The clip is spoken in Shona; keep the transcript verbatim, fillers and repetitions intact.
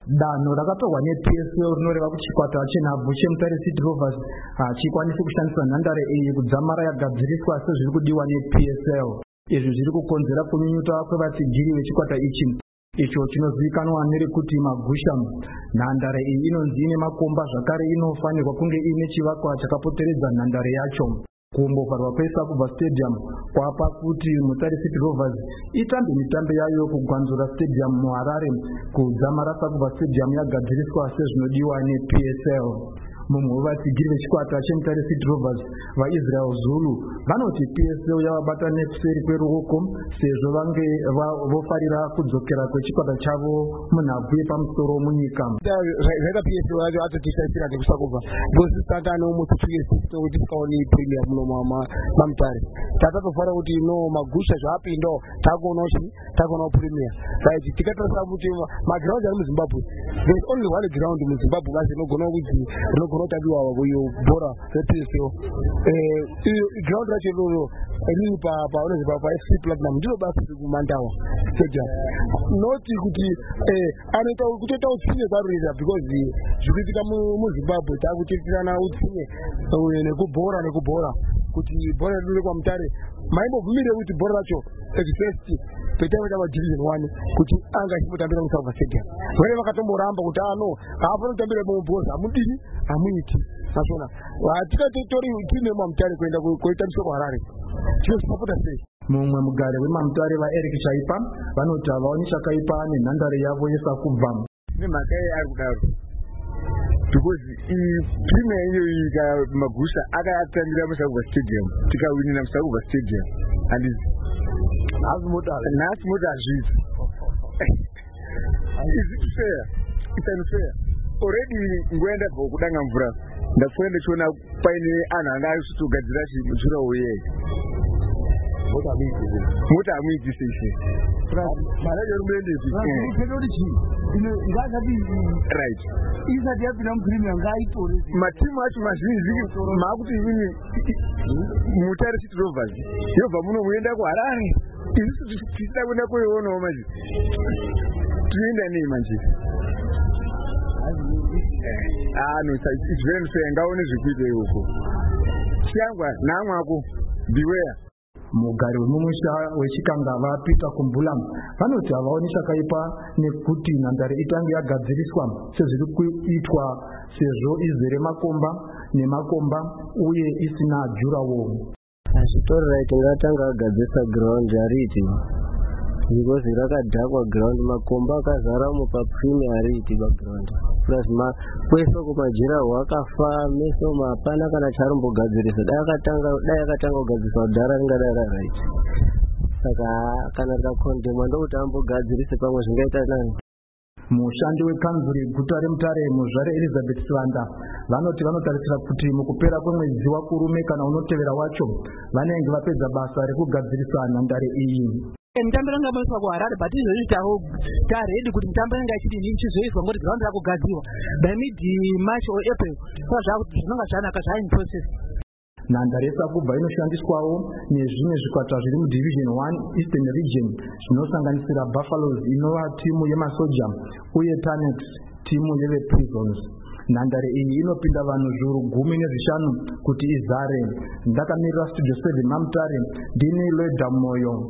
danho rakatorwa ne P S L rinoreva kuti chikwata chenhabvu cheMutare City Rovers chikwanise kushandisa nhandare iyi kudzamara yagadziriswa sezviri kudiwa ne P S L. Izvi zviri kukonzera kunyunyuta kwevatsigiri vechikwata ichi, icho chinozivikanwa nerekuti Magusha. Nhandare iyi inonzi ine makomba zvakare inofanirwa kunge ine chivakwa chakapoteredza nhandare yacho. Kumbovharwa kweSakubva Stadium kwapa kuti Mutare City Rovers itambe mitambo yayo kugwanzura Stadium muHarare kudzamara Sakubva Stadium yagadziriswa sezvinodiwa ne P S L. Mumwe wevatsigiri vechikwata cheMutare City Rovers vaIsrael Zulu vanoti P S L yavabata nekuseri kweruoko sezvo vange vofarira kudzokera kwechikwata chavo munhabvu yepamusoro munyika. Zvaita P S L yacho atotishaisira nekusakubva bosi saka nomututuye kuti tikaoni Premier muno maMutare tatatofanira kuti no Magusha zvapinda takuona chi takuona Premier right tikatarisa kuti maground ari muZimbabwe there is only one ground muZimbabwe basi inogona kuti unotabiwa kuyo bora P S L eh ground racho lolo eni pa pa ono pa F C Platinum ndilo basi kumandawa stadium noti kuti eh anoita kutoita utsinye kwarira because zvikuitika mu Zimbabwe takutirana utsinye nekubhora nekubhora kuti bora riri kwa Mutare maimbobvumire kuti bora racho first petaiva chava division one kuti anga achipotambira muSakubva Stadium vere vakatomboramba kuti ano haafana kutambira mubhoza amudini amuiti nasvona tikatotori tiine maMutare kuenda koitambiswa kuHarare tinosapota sei. Mumwe mugare weMamutare vaEric Chaipa vanoti havaoni chakaipa nenhandare yavo yeSakubva. Nemhaka ari kudaro because Premier iyoyi Magusha akatambira muSakubva Stadium tikawinira muSakubva Stadium handisi nhasi mota hazvisi. Is it fair? It's unfair. Already nguva yandabva kudanga mvura ndapfuura ndichiona paine anhu anga aisitogadzira chimujura uye mota hamuiti sese maraja rumendezi right isati yapinda muPremier ngaitore matimu acho mazhinji maakuti ini Mutare City Rovers yobva muno muenda kuHarare isusu tisida kuenda koionawo manje tinoenda nei manje ah no it's very unfair ngaone zvikuita ikoko chiyangwa namwako beware. Mugari wemumusha wechikangava Peter Kumbula vanoti havaoni chakaipa nekuti nhandare itange yagadziriswa sezviri kuitwa sezvo izere makomba nemakomba uye isina jurawo. Azvitori right ngatanga agadzisa ground yariti because rakadhakwa ground makomba akazara mupa Premier yariti background plus ma kweso kumajira wakafa meso mapana kana charumbogadzirisa dai akatanga dai akatanga kugadzirisa kudhara ringadara right saka kana rakondemwa ndokuti ambogadzirise pamwe zvingaita nani. Mushandi wekanzuri guta reMutare Muzvare Elizabeth Swanda vanoti vanotarisira kuti mukupera kwemwedzi wakurume kana unotevera wacho vanenge vapedza basa rekugadzirisa nhandare iyi. Mitambo yanga muiswa kuHarare but izvozvi tawo taredi kuti mitambo yanga ichidini ichizoiswa ngoti ground rakugadzirwa by mid March or April saka zvakuti zvinonga zvanaka zvain process. Nhandare yeSakubva inoshandiswawo nezvimwe zvikwata zviri muDivision one Eastern Region zvinosanganisira Buffaloes inova timu yemasoja uye Tanex timu yevePrisons. Nhandare iyi inopinda vanhu zviuru gumi nezvishanu kuti izare. Ndakamirira Studio seven maMutare ndini Leda Moyo.